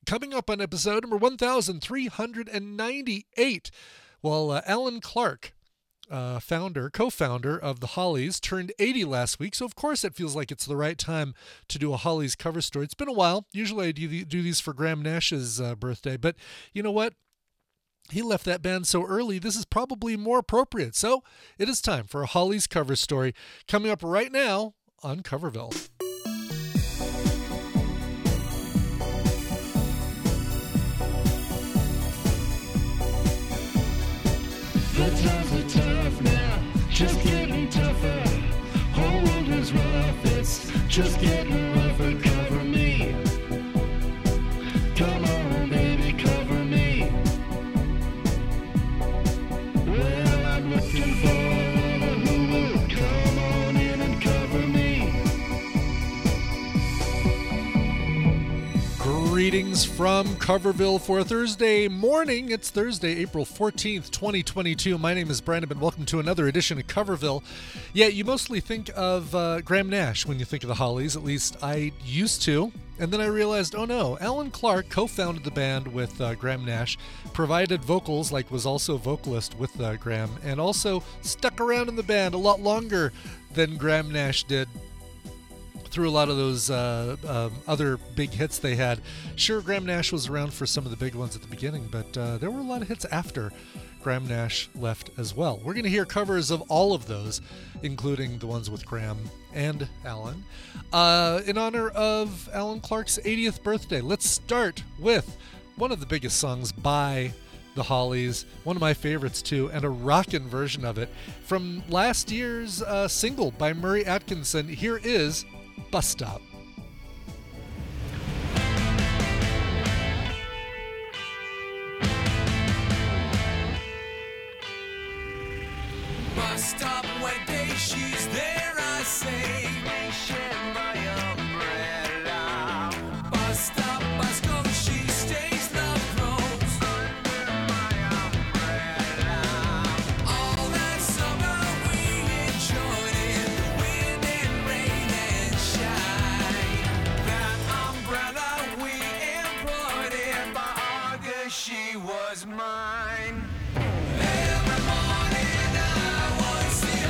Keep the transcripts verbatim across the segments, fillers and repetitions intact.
Coming up on episode number one thousand three hundred ninety-eight, well, uh, Alan Clark, uh, founder, co-founder of the Hollies, turned eighty last week, so of course it feels like it's the right time to do a Hollies cover story. It's been a while. Usually I do, do these for Graham Nash's uh, birthday, but you know what? He left that band so early, this is probably more appropriate. So it is time for a Hollies cover story coming up right now on Coverville. The times are tough now, just getting tougher. Whole world is rough, it's just getting rougher. Cover me. Come on, baby, cover me. Well, I'm looking for a lover who will come on in and cover me. Greetings from Coverville for Thursday morning. It's Thursday, April fourteenth, twenty twenty-two. My name is Brandon, and welcome to another edition of Coverville. Yeah, you mostly think of uh, Graham Nash when you think of the Hollies, at least I used to. And then I realized, oh no, Alan Clark co-founded the band with uh, Graham Nash, provided vocals, like was also vocalist with uh, Graham, and also stuck around in the band a lot longer than Graham Nash did. Through a lot of those uh, um, other big hits they had. Sure, Graham Nash was around for some of the big ones at the beginning, but uh, there were a lot of hits after Graham Nash left as well. We're going to hear covers of all of those, including the ones with Graham and Alan, uh, in honor of Alan Clark's eightieth birthday. Let's start with one of the biggest songs by the Hollies, one of my favorites too, and a rockin' version of it from last year's uh, single by Murray Atkinson. Here is Bus Stop. Bus stop when day she's there, I say, share my umbrella. Bus stop, bus goes, she stays, love grows under my umbrella. All that summer we enjoyed it, wind and rain and shine. That umbrella we employed it, by August she was mine. Every morning I would see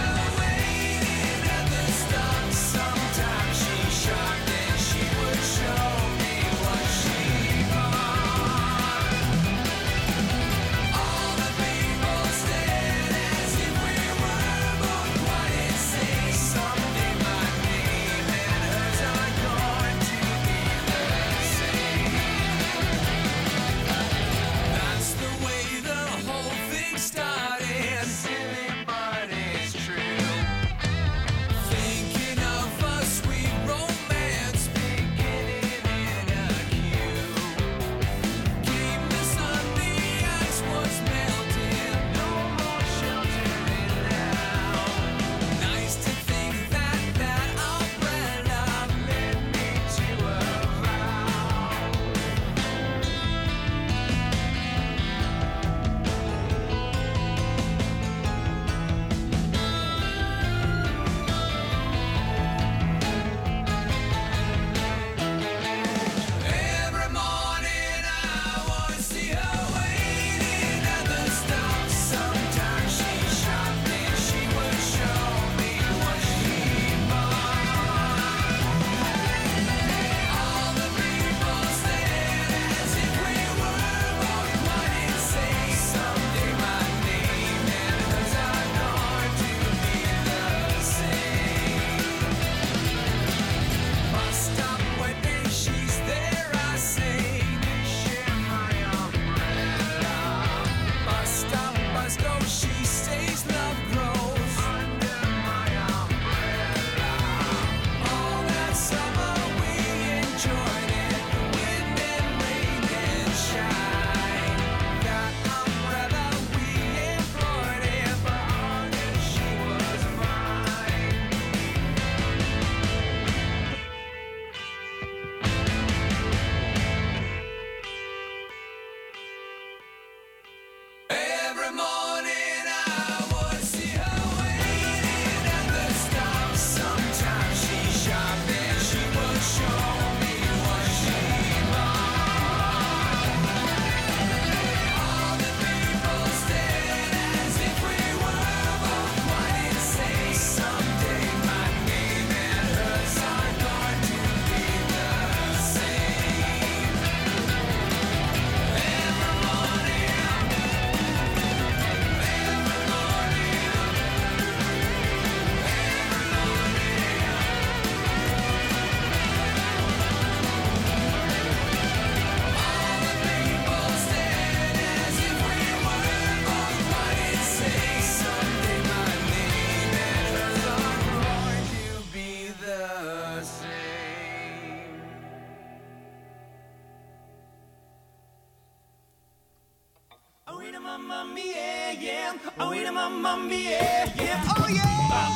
Mamma mia, yeah. Oh, wait a mamma mia, yeah. Oh, yeah.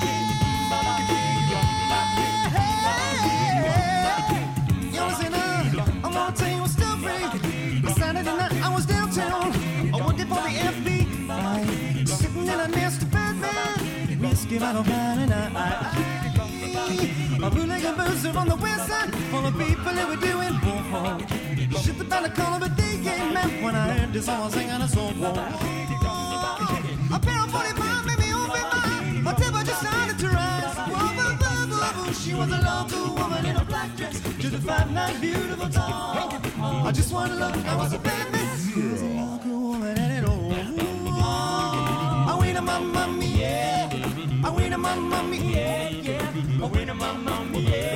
Hey, yo, listen up. I'm gonna tell you a story. Saturday night, I was downtown. I working for the F B I. Sitting in a nasty bed, man. Whiskey bottle and I. A bootlegger boozer on the west side, full of people that were doing whoa. Shit about the call of a D J, man. When I heard this song singing a song, whoa. A pair of forty-five made me open my. My temperature started to rise. Whoa, whoa, whoa, whoa, whoa. She was a local woman in a black dress, just a five nine, beautiful tall. I just wanna look, I was a bad man. She was a local woman and it all. I wait a mamma mia. I wait a mamma mia. I wait a mamma mia.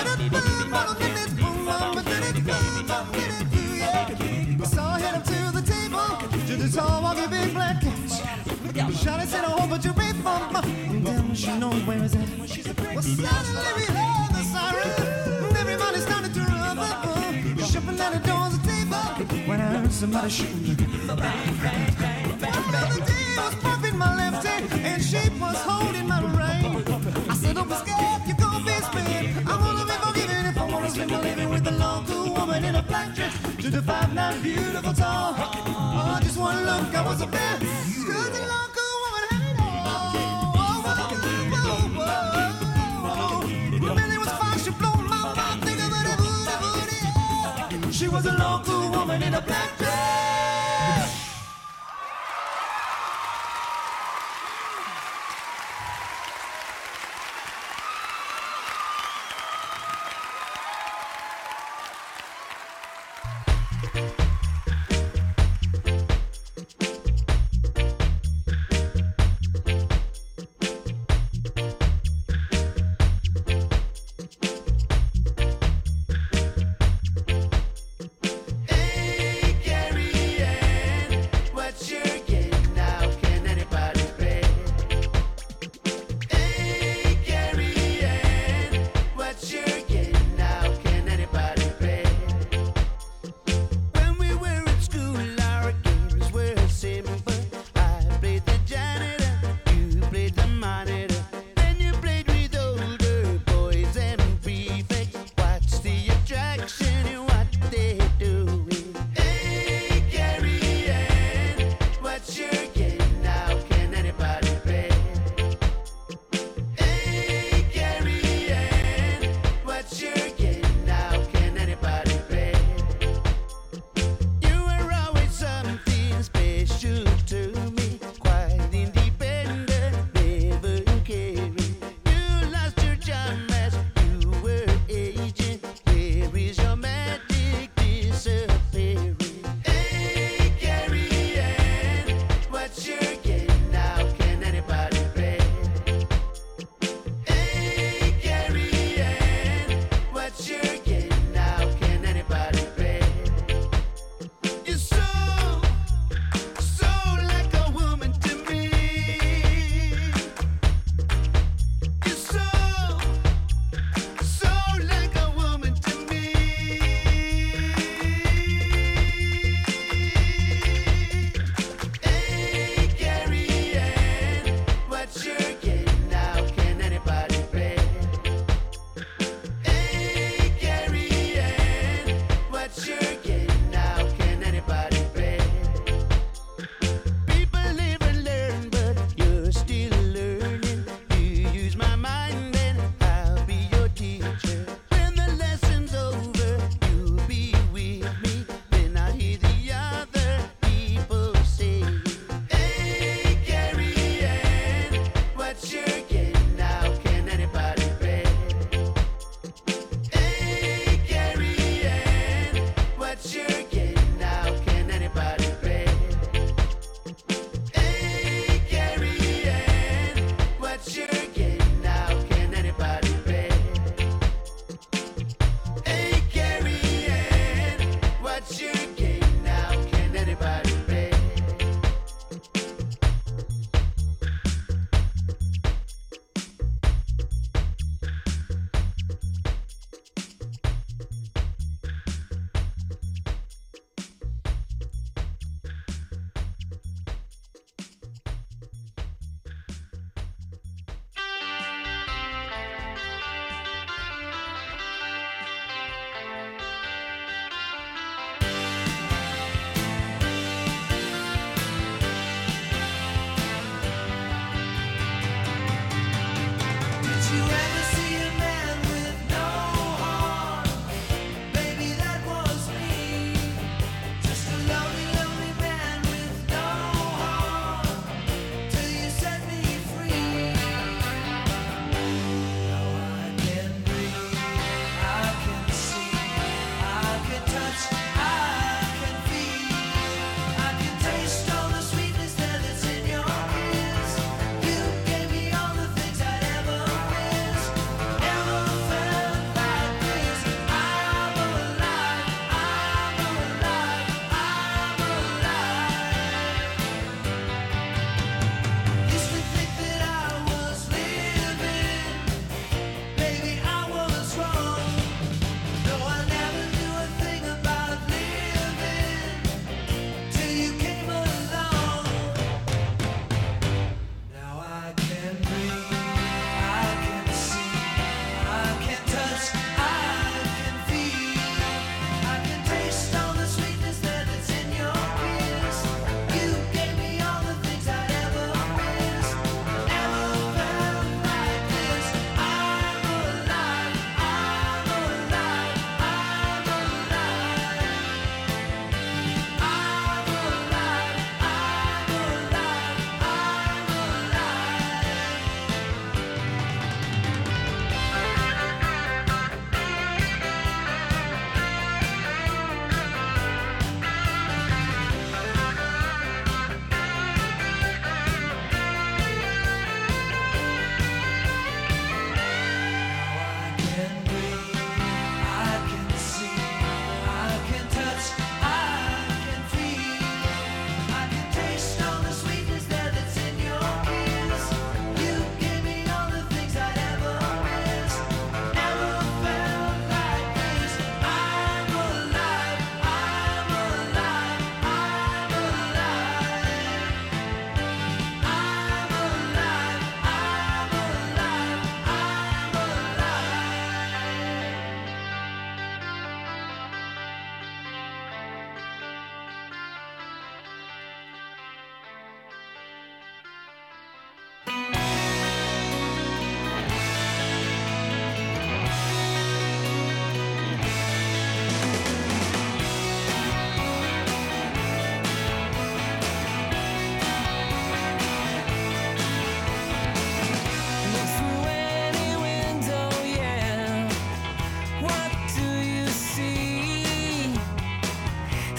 So I head up to the table, to the tall, walking big black cat. Shawty said a whole bunch of rape bomb. Damn, she knows where is it. Well, suddenly we heard the siren, and everybody started to run. Shuffling out the doors of the table, when I heard somebody shooting. Bang, bang, bang, bang, bang. The day was pumping my left hand, and she was holding my right. I said, don't be scared, you're gonna be spared. I'm gonna be forgiven if I wanna spend my living with a local woman in a black dress, to the five nine, beautiful tall. Oh, I just wanna look, I was a bad. Cause the local woman had it all. Whoa, whoa, whoa, whoa. The belly was fine, she blew my mind. Think of it, booty, booty, yeah. She was a local woman in a black dress.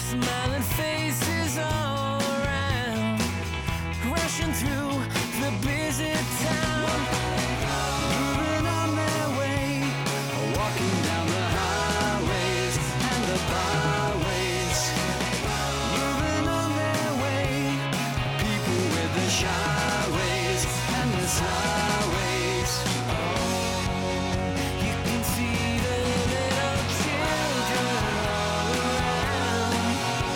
Smiling faces all around, rushing through the busy town, moving on their way, walking down the highways and the byways, moving on their way, people with the shy ways and the sly ways. Oh, you can see the little children all around.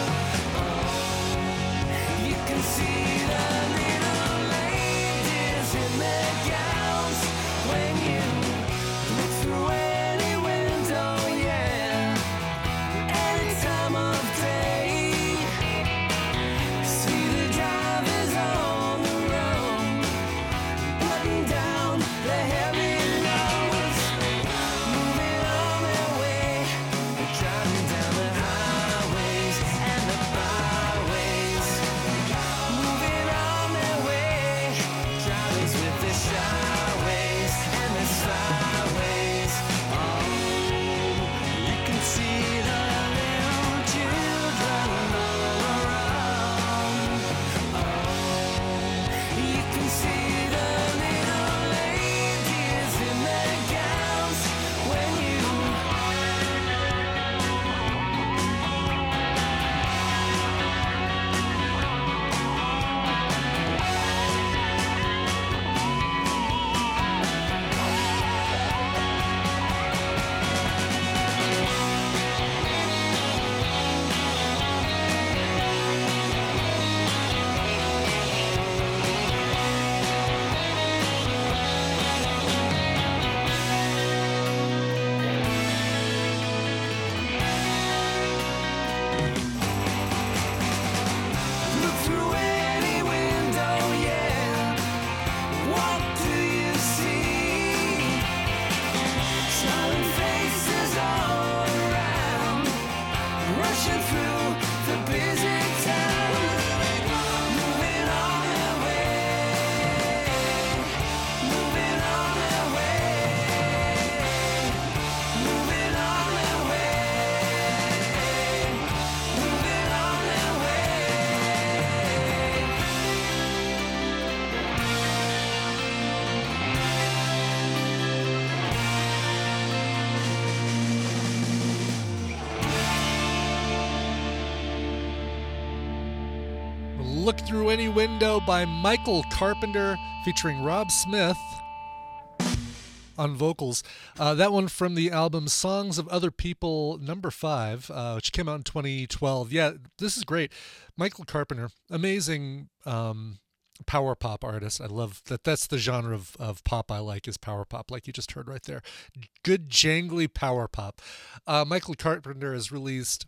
Oh, you can see the little ladies in their gowns when you look through any window, yeah, any time of day. See the drivers on the road, button down the heavy loads, moving on their way, driving down the highways and the byways, moving on their way, drivers with the shy ways and the sly ways. Oh, you can see the little children all around. Oh, you can see the little ladies in their gowns when you look through any window, yeah, what do you see? Smiling faces all around, rushing through the busy town, moving on their way, moving on their way, moving on their way, moving on their way. Look Through Any Window by Michael Carpenter featuring Rob Smith on vocals. Uh, that one from the album Songs of Other People, number five, uh, which came out in twenty twelve. Yeah, this is great. Michael Carpenter, amazing um, power pop artist. I love that. That's the genre of, of pop I like, is power pop, like you just heard right there. Good jangly power pop. Uh, Michael Carpenter has released,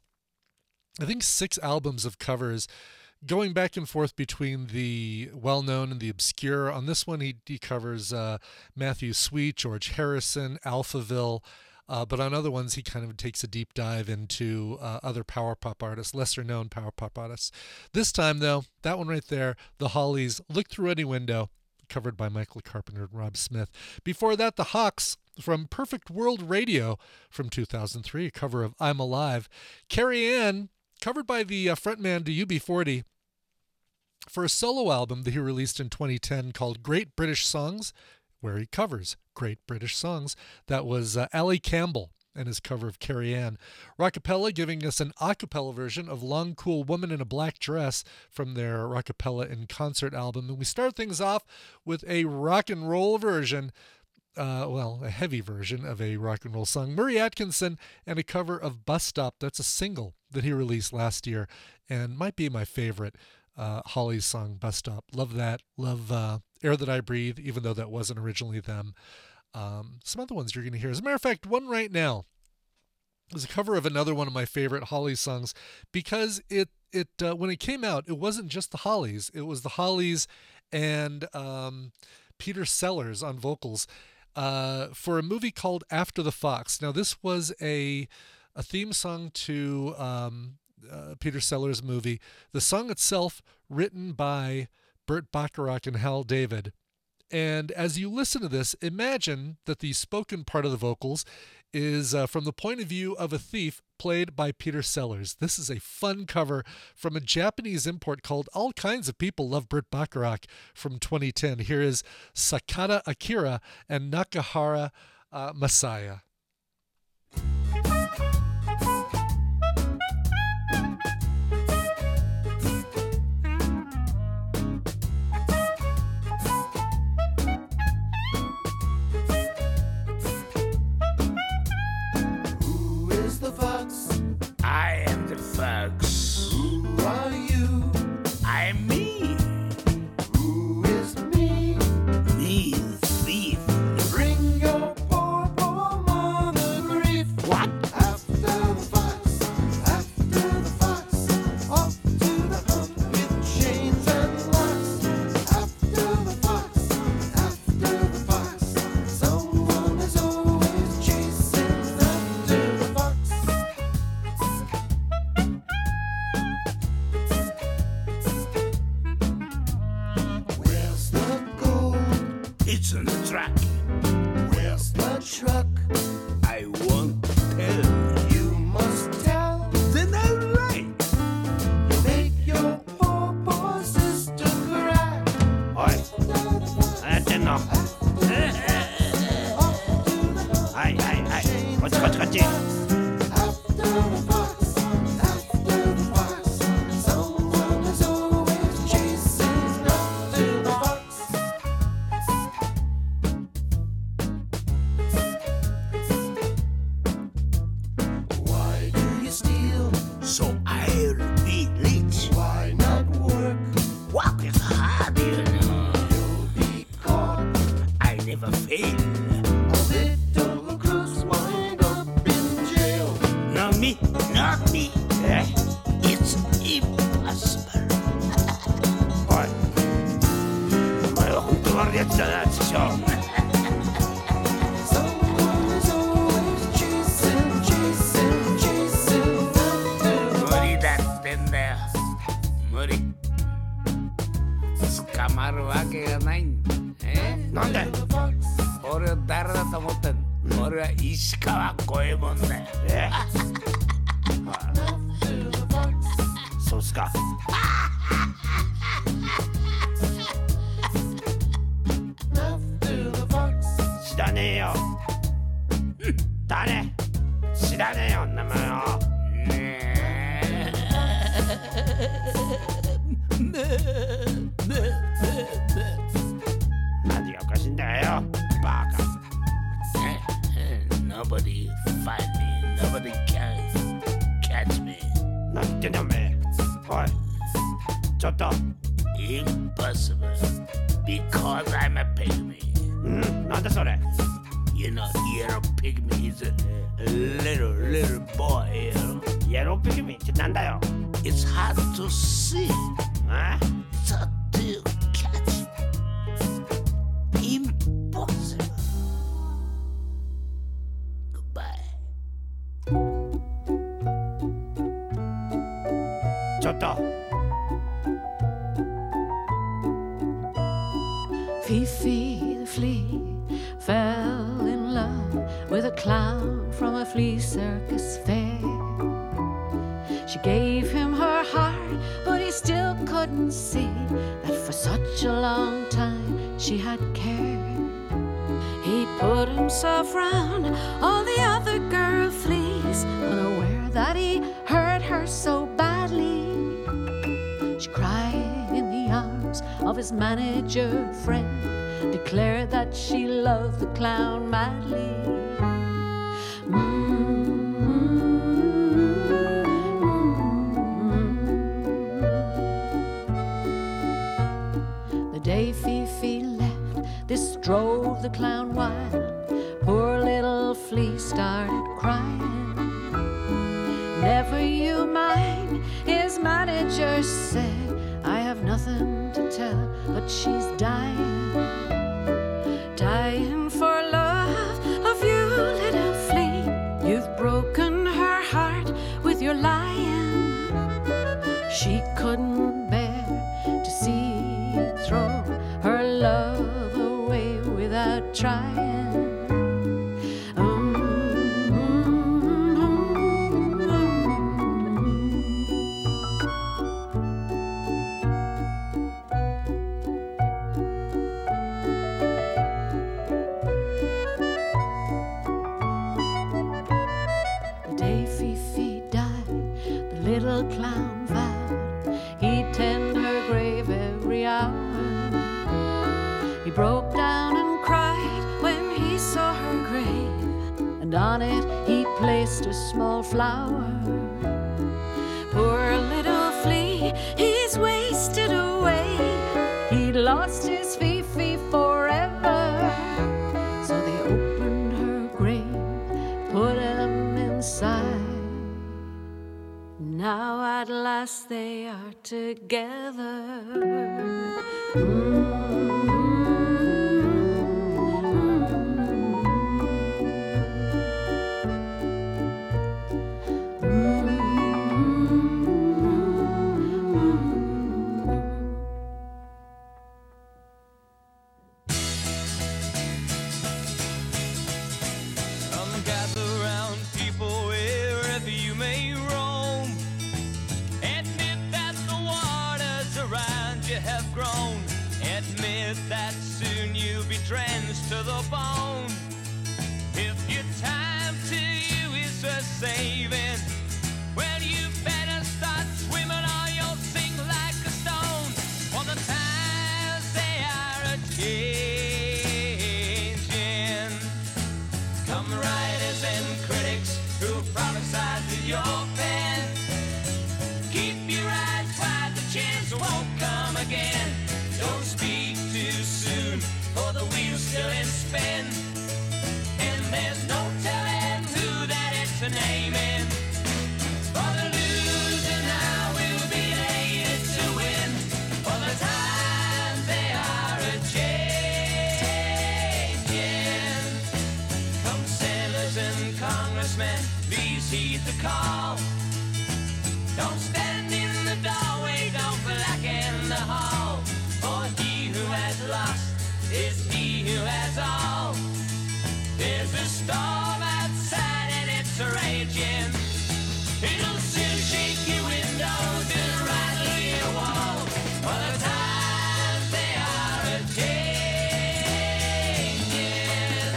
I think, six albums of covers, going back and forth between the well-known and the obscure. On this one, he, he covers uh, Matthew Sweet, George Harrison, Alphaville, uh, but on other ones, he kind of takes a deep dive into uh, other power pop artists, lesser-known power pop artists. This time, though, that one right there, The Hollies, Look Through Any Window, covered by Michael Carpenter and Rob Smith. Before that, The Hawks from Perfect World Radio from two thousand three, a cover of I'm Alive. Carrie Ann, covered by the uh, frontman to U B forty for a solo album that he released in twenty ten called Great British Songs, where he covers Great British Songs. That was uh, Ali Campbell and his cover of Carrie Ann. Rockapella giving us an a cappella version of Long Cool Woman in a Black Dress from their Rockapella in Concert album. And we start things off with a rock and roll version, uh, well, a heavy version of a rock and roll song, Murray Atkinson, and a cover of Bus Stop. That's a single that he released last year and might be my favorite. Uh, Holly's song, Bus Stop. Love that. Love uh, Air That I Breathe, even though that wasn't originally them. Um, some other ones you're going to hear. As a matter of fact, one right now is a cover of another one of my favorite Hollies songs, because it it uh, when it came out, it wasn't just the Hollies. It was the Hollies and um, Peter Sellers on vocals uh, for a movie called After the Fox. Now, this was a a theme song to um, uh, Peter Sellers' movie. The song itself written by Burt Bacharach and Hal David. And as you listen to this, imagine that the spoken part of the vocals is uh, from the point of view of a thief played by Peter Sellers. This is a fun cover from a Japanese import called All Kinds of People Love Burt Bacharach from twenty ten. Here is Sakata Akira and Nakahara uh, Masaya. Who is the fox? I am the fox. Who are you? I'm me. Who is me? Me, thief. Bring your poor, poor mother grief. What? After the fox, after the fox, off to the hunt with chains and locks. After the fox, after the fox, someone is always chasing after the fox. Where's the gold? It's on the track. Where's the truck? I won't tell. You must tell. Then I'll write. You make your poor, poor sister cry. Oi, 何やってんの？はいはいはい。こっちこっちこっち。 After the fox, after the fox, someone is always chasing after the fox. Why do you steal? So I'll be rich. Why not work? Work is hard, you know. You'll be caught. I never fail. A little crooks wind up in jail. Not me, not me. Eh? It's impossible. おい、お前は本当悪いやつだな、師匠。 Someone is always chasing, chasing, chasing after the 無理だってんだよ。無理。捕まるわけがないんだ。え？なんで？ fox. 俺は誰だと思ってんの？俺は石川五右衛門だよ。え？ After the fox. そうっすか。 After the fox. 知らねえよ。うんだね。知らねえよ、名前を。ねえ。何がおかしいんだよ、バカ。Nobody find me, nobody can catch me. 何言ってんだおめえ。おい、ちょっと。Impossible, because I'm a pygmy. ん？なんだそれ。You know, yellow pygmy is a little, little boy, you know. Yellow pygmy ってなんだよ。It's hard to see. あ？ It's hard to catch. Impossible. Goodbye. ちょっと。 Fifi the flea fell in love with a clown from a flea circus fair. She gave him her heart, but he still couldn't see that for such a long time she had cared. He put himself round all the other girl fleas, unaware that he hurt her so badly. She cried in the arms of his manager friend, declared that she loved the clown madly. The day Fifi left, this drove the clown wild. Poor little flea started crying. Never you mind, his manager said. I have nothing to tell, but she's dying. Dying for love of you, little flea. You've broken her heart with your lying. She couldn't bear to see you throw her love away without trying. Mm-hmm. little clown vowed he'd tend her grave every hour. He broke down and cried when he saw her grave, and on it he placed a small flower. Poor little flea, he's wasted away. He lost his Fifi forever. So they opened her grave, put him inside. Now at last they are together. Mm-hmm. That soon you'll be drenched to the bone. If your time to you is a saving, well, you better start swimming or you'll sink like a stone. For the times they are a changing. Come writers and critics who prophesy to your pen. Keep your eyes wide, the chance won't come again. Don't speak too soon, for the wheel's still in spin. And there's no telling who that it's a naming. For the loser now will be elated to win. For the times they are a changing. Come senators and congressmen, please heed the call. Don't stand in the doorway, don't blacken the hall. For he who has lost is he who has all. There's a storm outside and it's raging. It'll soon shake your windows and rattle your walls. For the times they are a changing.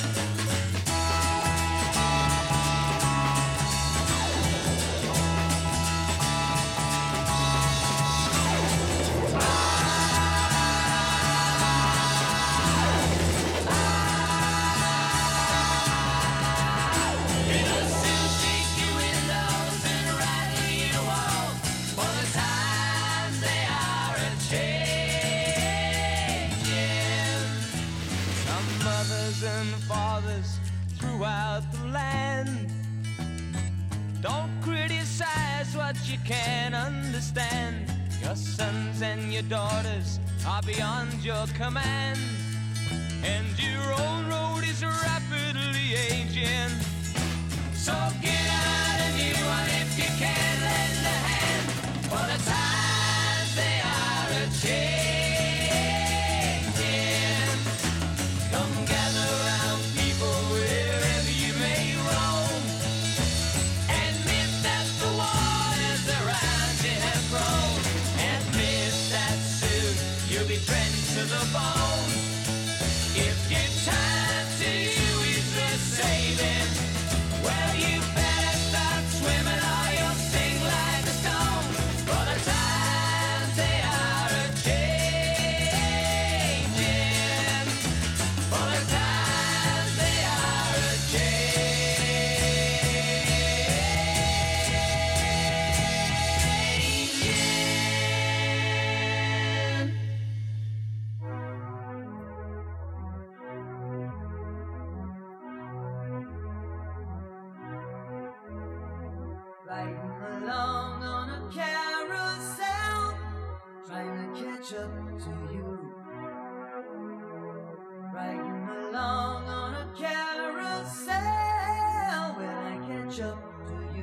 And fathers throughout the land, don't criticize what you can't understand. Your sons and your daughters are beyond your command, and your own road is rapidly aging. So get out a new one if you can lend a hand. For the times they are a changing. Come gather round, people, wherever you may roam. Admit that the waters around you have grown. Admit that soon you'll be drenched to the bone. If your time to you is the saving, well, you better start swimming or you'll sink like a stone. For the times they are a changing. For the times they are a changing. Riding along on a carousel, trying to catch up to you. Riding along on a carousel, when I catch up to you.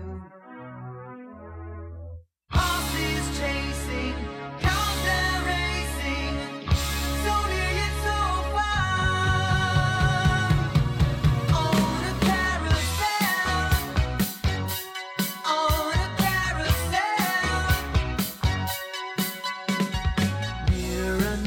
Horses chasing, cows are racing, so near yet so far. On a carousel, on a carousel. Near and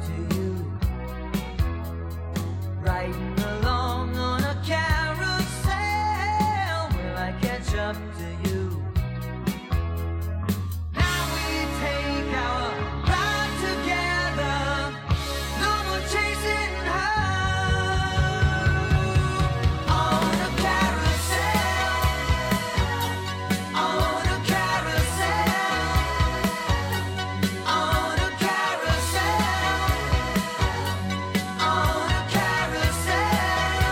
to you. Riding along on a carousel, will I catch up to you? Now we take our ride together, no more chasing her. On a carousel, on a carousel, on a carousel, on a carousel.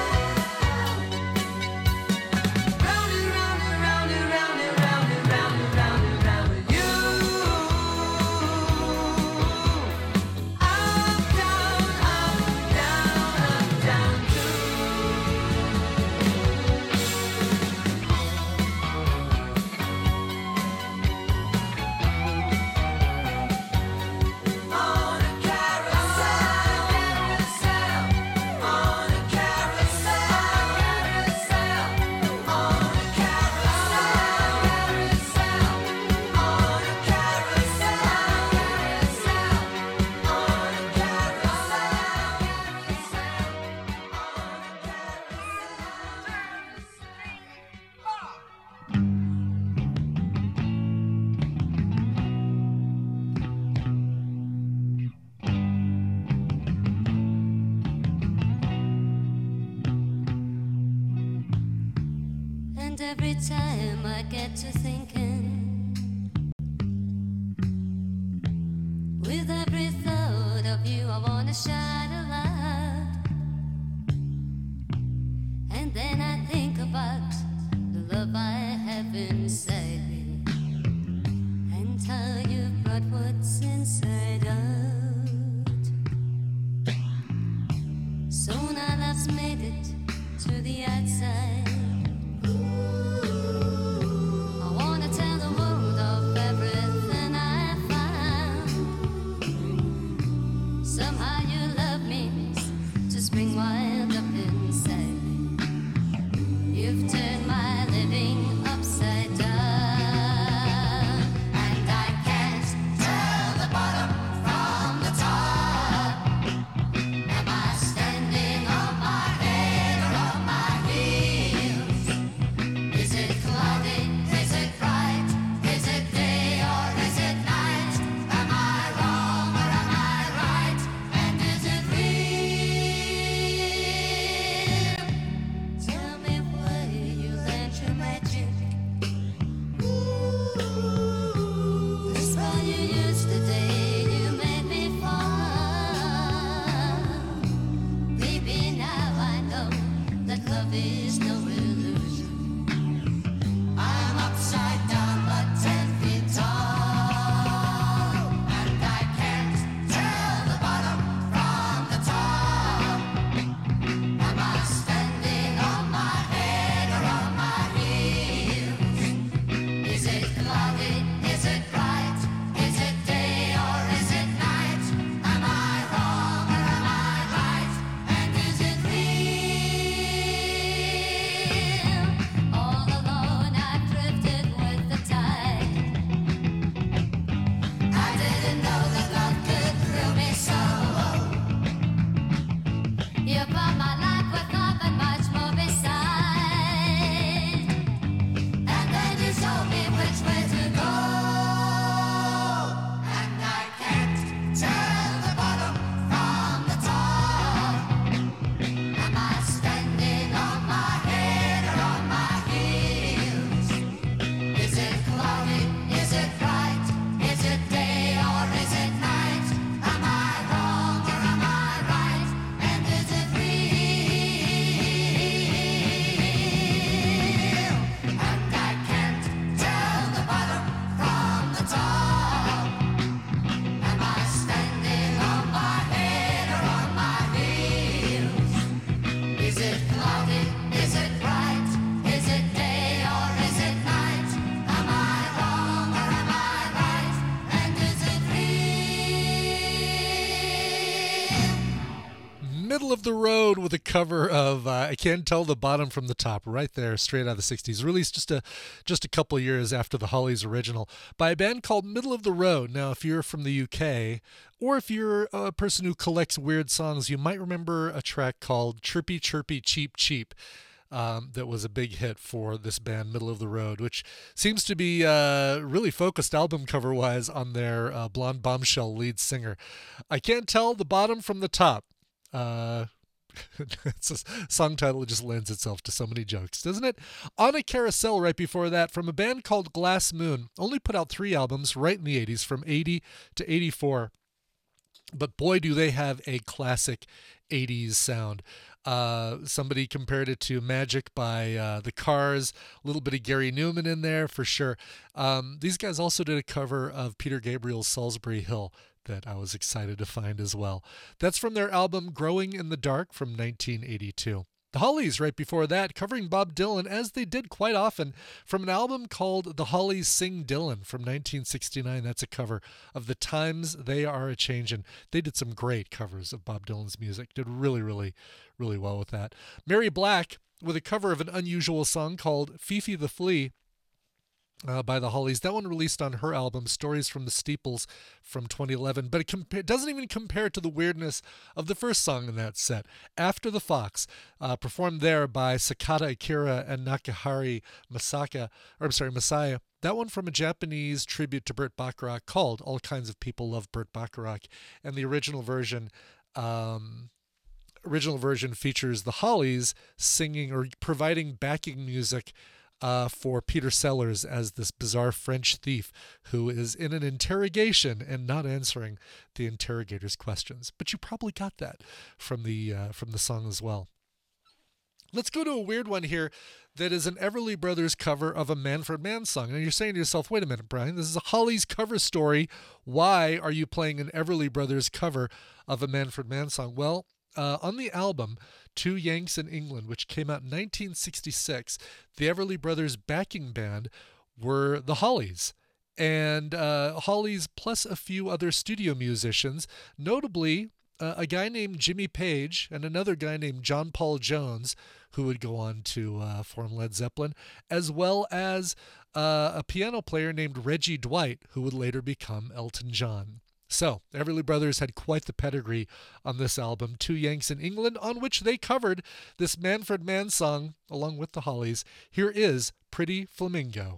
Round and round and round and round and round and round and round and round with you. Up, down, up, down, up, down too. On a carousel, carousel, on a carousel, carousel, on a carousel, carousel, on a carousel, carousel, on a And every time I get to thinking, with every thought of you, I wanna shine a light. And then I think about the love I have inside me, and how you brought what's inside out. So now love's made it to the outside. I wanna tell the world of everything I found. Somehow your love means to spring wild up inside me. You've turned my living upside down, and I can't tell the bottom from the top. Am I standing on my head or on my heels? Is it cloudy? Is it bright? Is it day or is it night? Am I wrong or am I right? And is it real? Middle of the Road with a cover of uh, I Can't Tell the Bottom from the Top, right there, straight out of the sixties, released just a just a couple years after the Hollies original by a band called Middle of the Road. Now, if you're from the U K, or if you're a person who collects weird songs, you might remember a track called Chirpy Chirpy Cheep Cheep. Um, that was a big hit for this band, Middle of the Road, which seems to be uh, really focused album cover-wise on their uh, blonde bombshell lead singer. I Can't Tell the Bottom from the Top. Uh, it's a song title that just lends itself to so many jokes, doesn't it? On a Carousel right before that from a band called Glass Moon. Only put out three albums right in the eighties, from eighty to eighty-four. But boy, do they have a classic eighties sound. Uh, somebody compared it to Magic by uh, The Cars. A little bit of Gary Newman in there for sure. Um, these guys also did a cover of Peter Gabriel's Salisbury Hill that I was excited to find as well. That's from their album Growing in the Dark from nineteen eighty-two. The Hollies right before that, covering Bob Dylan, as they did quite often, from an album called The Hollies Sing Dylan from nineteen sixty-nine. That's a cover of The Times They Are A-Changin'. They did some great covers of Bob Dylan's music. Did really, really, really well with that. Mary Black with a cover of an unusual song called Fifi the Flea. Uh, by the Hollies. That one released on her album Stories from the Steeples from twenty eleven, but it, compa- it doesn't even compare to the weirdness of the first song in that set, After the Fox, uh, performed there by Sakata Akira and Nakahari Masaka, or I'm sorry, Masaya. That one from a Japanese tribute to Burt Bacharach called All Kinds of People Love Burt Bacharach, and the original version um, original version features the Hollies singing or providing backing music Uh, for Peter Sellers as this bizarre French thief who is in an interrogation and not answering the interrogator's questions. But you probably got that from the uh, from the song as well. Let's go to a weird one here that is an Everly Brothers cover of a Manfred Mann song. And you're saying to yourself, wait a minute, Brian, this is a Hollies cover story. Why are you playing an Everly Brothers cover of a Manfred Mann song? Well, uh, on the album Two Yanks in England, which came out in nineteen sixty-six, the Everly Brothers backing band were the Hollies. And uh, Hollies plus a few other studio musicians, notably uh, a guy named Jimmy Page and another guy named John Paul Jones, who would go on to uh, form Led Zeppelin, as well as uh, a piano player named Reggie Dwight, who would later become Elton John. So, Everly Brothers had quite the pedigree on this album, Two Yanks in England, on which they covered this Manfred Mann song along with the Hollies. Here is Pretty Flamingo.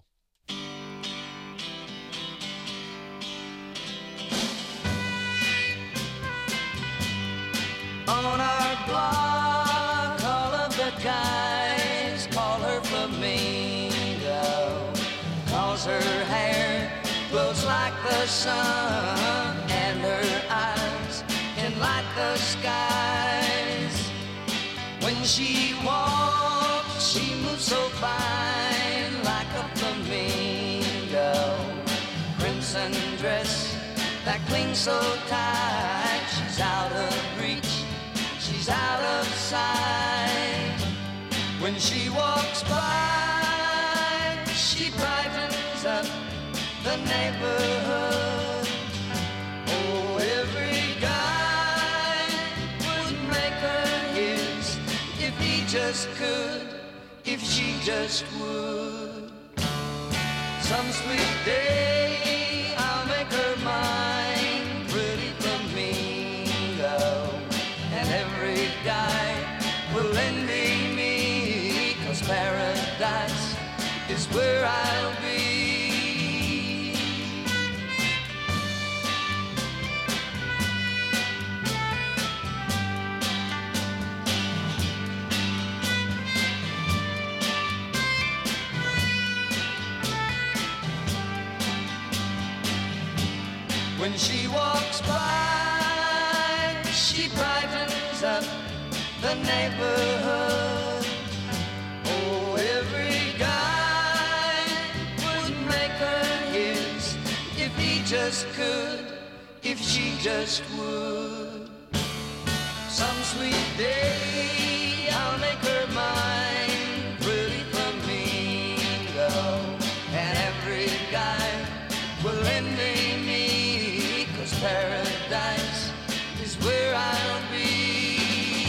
On our block, all of the guys call her Flamingo, 'cause her hair glows like the sun and her eyes can light the skies. When she walks, she moves so fine like a flamingo. Crimson dress that clings so tight, she's out of reach, she's out of sight. When she walks by, she brightens up the neighborhood. Oh, every guy would make her his if he just could, if she just would. Some sweet day I'll make her mine, pretty flamingo, and every guy will envy me, 'cause paradise is where I'll be. When she walks by, she brightens up the neighborhood. Oh, every guy would make her his if he just could, if she just would. Some sweet day I'll make her mine, pretty flamingo, and every guy will envy me, 'cause paradise is where I'll be.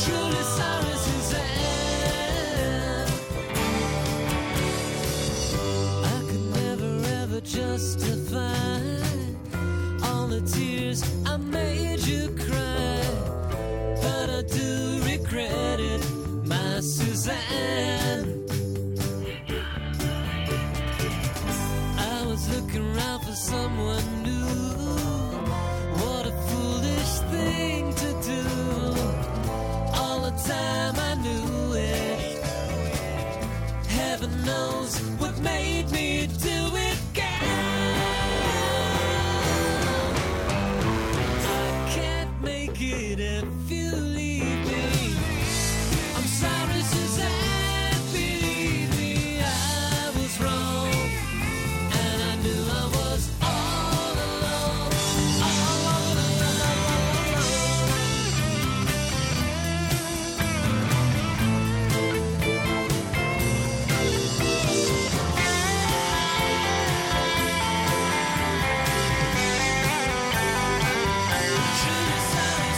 Truly sorry, Suzanne. I could never ever justify all the tears I made you cry, but I do regret it, my Suzanne. I was looking around for someone new. What a foolish thing to do. All the time I knew it. Heaven knows what made me do it, girl. I can't make it if you leave me. I'm sorry, Suzanne, believe me, I was wrong. And I knew I was all alone, all alone. Truly sorry,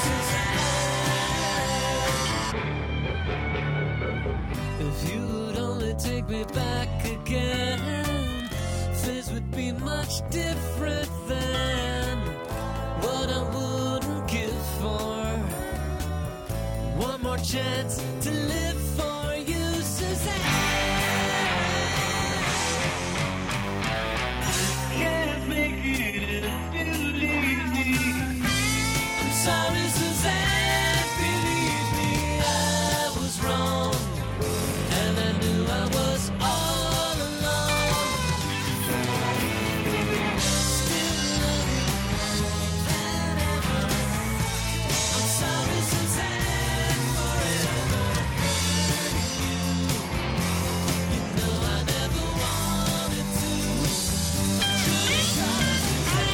Suzanne. If you would only take me back again, things would be much different then. What I wouldn't give for one more chance to live for you, Suzanne. Can't make it if you leave me. I'm sorry, Suzanne, believe me, I was wrong. And I knew I was all alone. Still love you, forever. I'm sorry, Suzanne, forever. You know I never wanted to. Truly sorry, Suzanne.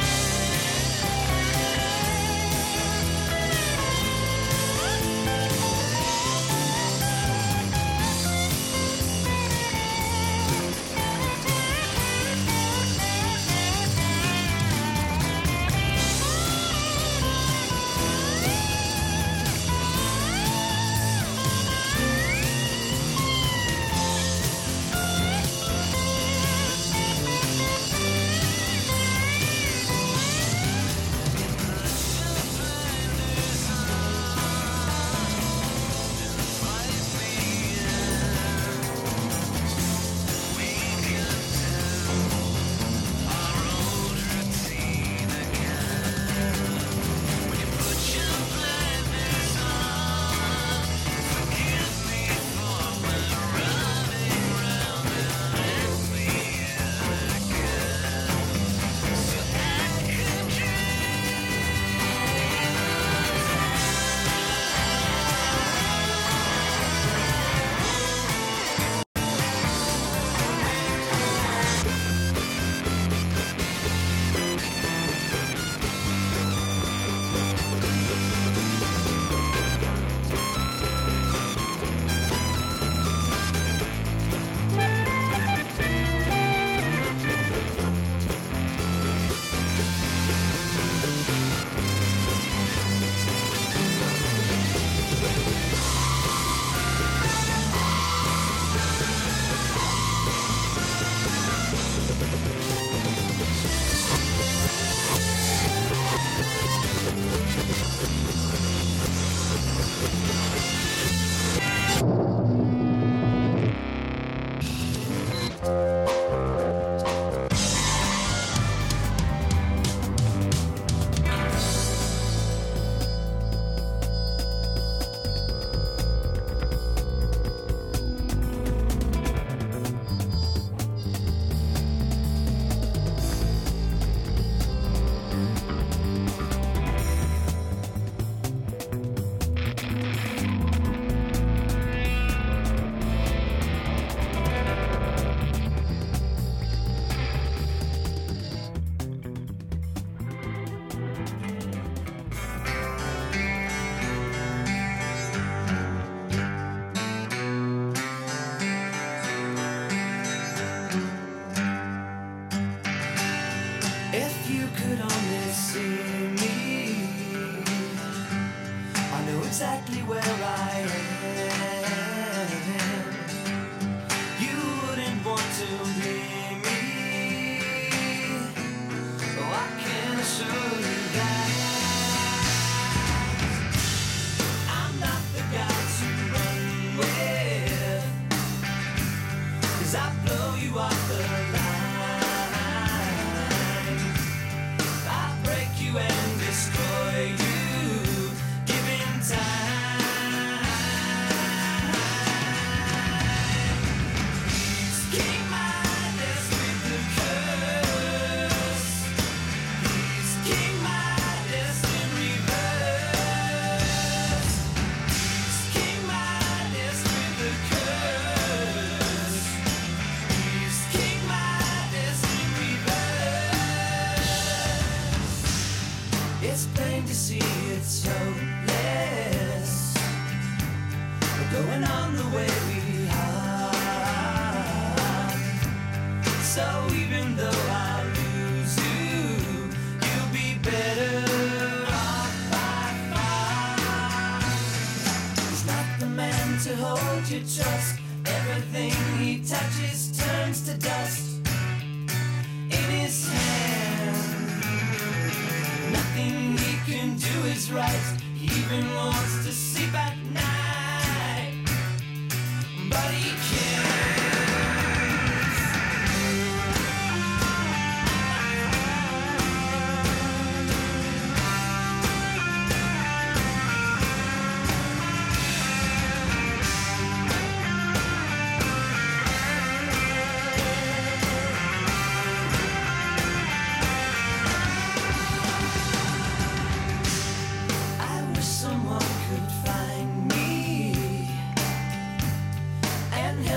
exactly where I am. You wouldn't want to be me. Oh, I can assure you that I'm not the guy to run with, 'cause I blow you off the line. I break you and destroy you, giving time. He's King Midas with the curse. He's King Midas in reverse. He's King Midas with the curse. He's King Midas in reverse. It's plain to see it's hopeless. We're going on the way we are. So even though I lose you, you'll be better off by far. He's not the man to hold your trust. Everything he touches turns to dust in his hand. Nothing he can do is right. He even wants to sleep at night, but he can't. I wish someone could find me and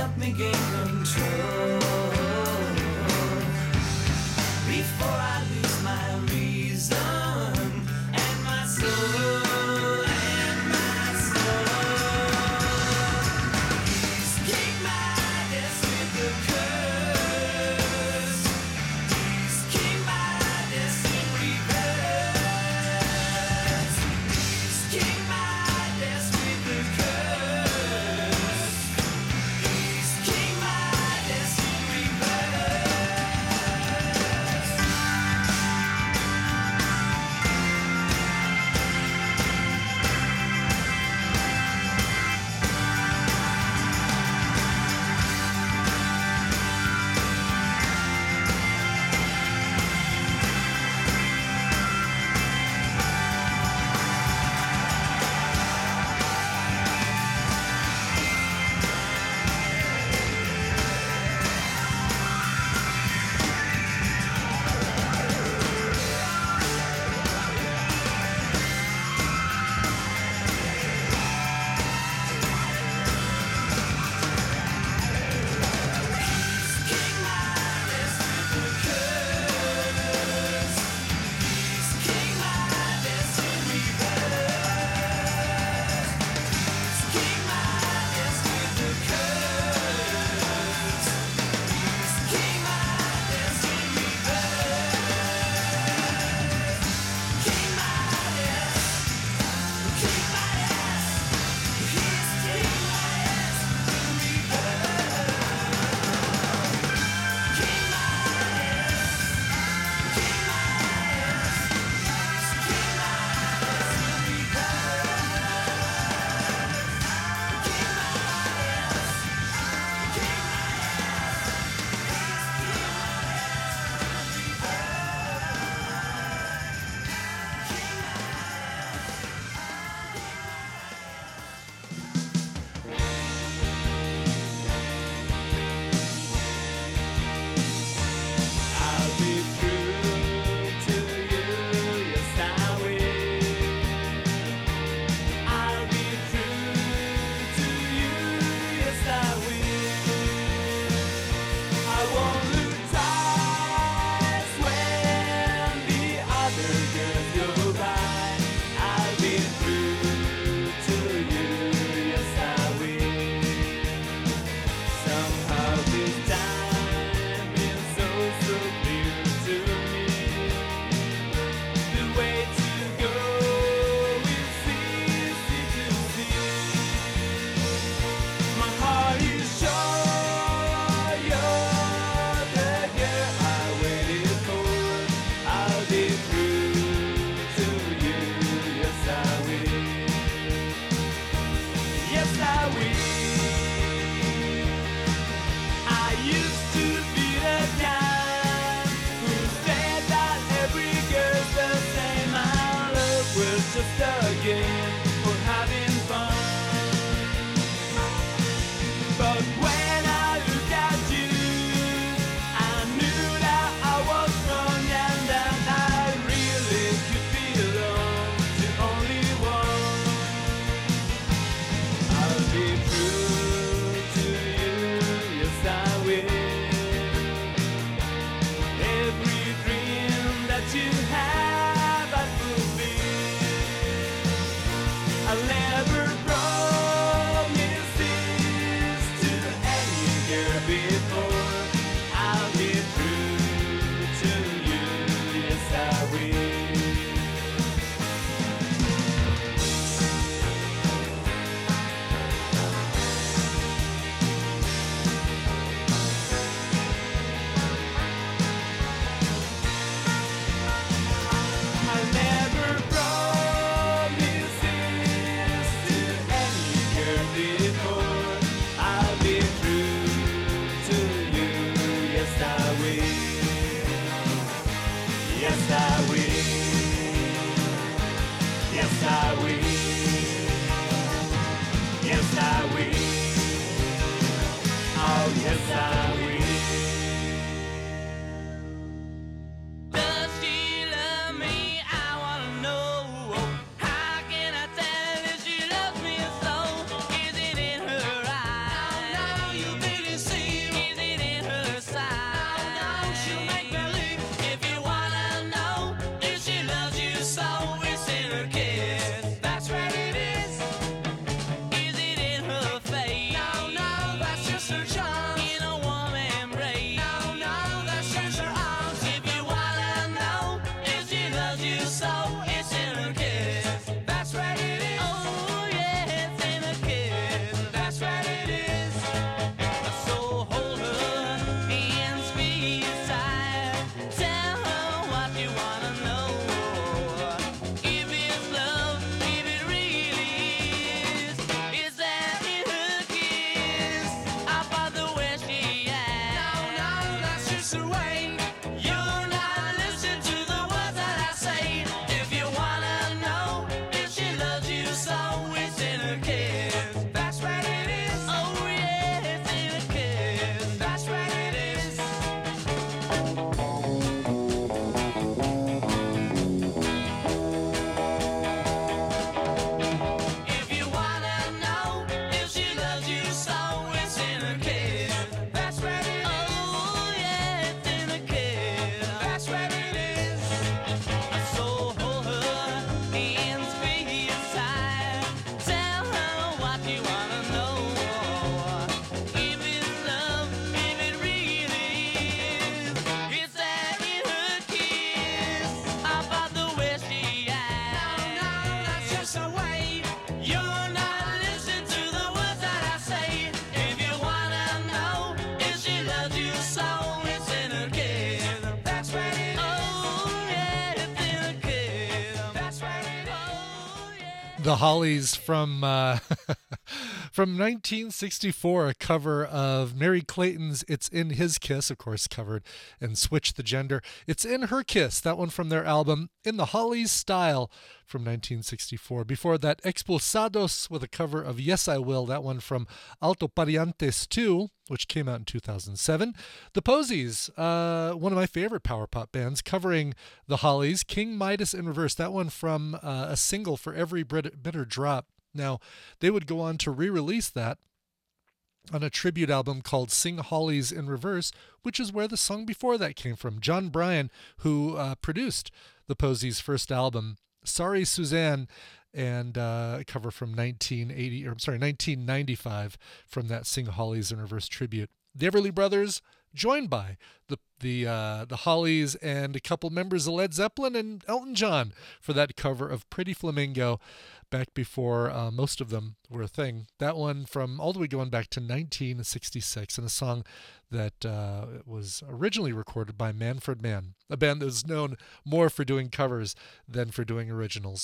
The Hollies from uh, from nineteen sixty-four, a cover of Mary Clayton's "It's in His Kiss," of course, covered and switched the gender. "It's in Her Kiss," that one from their album "In the Hollies Style" from nineteen sixty-four. Before that, Expulsados with a cover of "Yes I Will," that one from Alto Parientes two, which came out in two thousand seven. The Posies, uh, one of my favorite power pop bands, covering the Hollies, "King Midas in Reverse," that one from uh, a single, "For Every Bit- Bitter Drop." Now, they would go on to re-release that on a tribute album called "Sing Hollies in Reverse," which is where the song before that came from. John Bryan, who uh, produced the Posies' first album, "Sorry Suzanne," and uh, a cover from nineteen eighty, or I'm sorry, nineteen ninety-five, from that "Sing Hollies in Reverse" tribute. The Everly Brothers, joined by the the uh, the Hollies and a couple members of Led Zeppelin and Elton John for that cover of "Pretty Flamingo," back before uh, most of them were a thing. That one from all the way going back to nineteen sixty-six, and a song that uh, was originally recorded by Manfred Mann, a band that was known more for doing covers than for doing originals.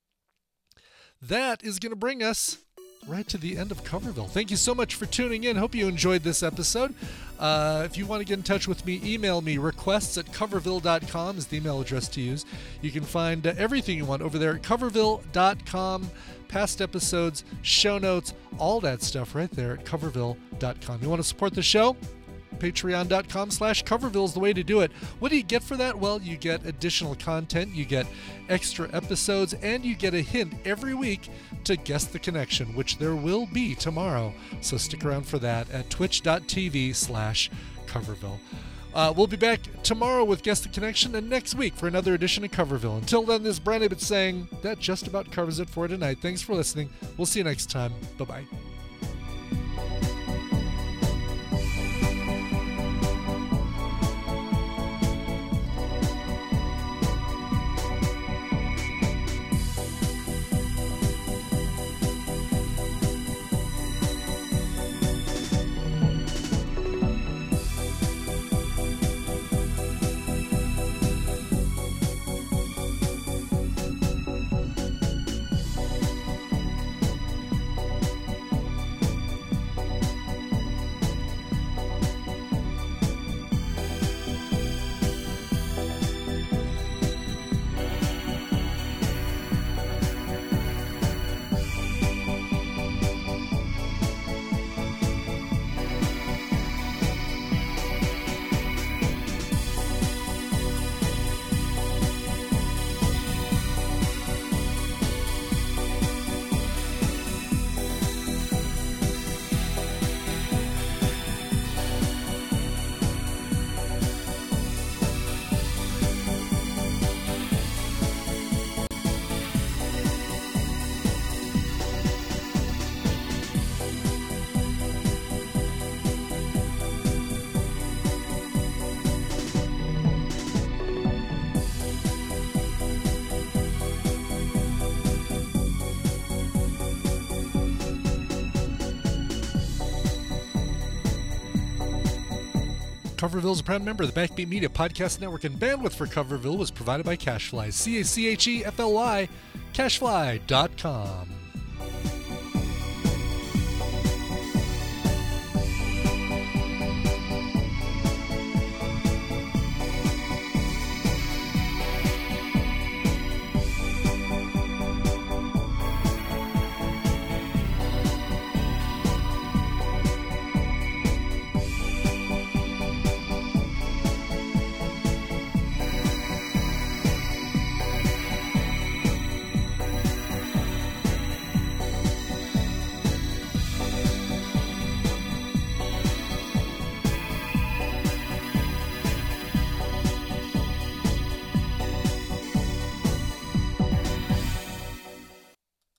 That is going to bring us right to the end of Coverville. Thank you so much for tuning in. Hope you enjoyed this episode. Uh, if you want to get in touch with me, email me. Requests at coverville dot com is the email address to use. You can find uh, everything you want over there at coverville dot com. Past episodes, show notes, all that stuff right there at coverville dot com. You want to support the show? patreon dot com slash coverville is the way to do it. What do you get for that? Well, you get additional content, you get extra episodes, and you get a hint every week to Guess the Connection, which there will be tomorrow. So stick around for that at twitch dot t v slash coverville. Uh, we'll be back tomorrow with Guess the Connection, and next week for another edition of Coverville. Until then, this is Brian Ibbott saying that just about covers it for tonight. Thanks for listening. We'll see you next time. Bye-bye. Coverville is a proud member of the Backbeat Media Podcast Network, and bandwidth for Coverville was provided by Cashfly, C A C H E F L Y, cashfly dot com.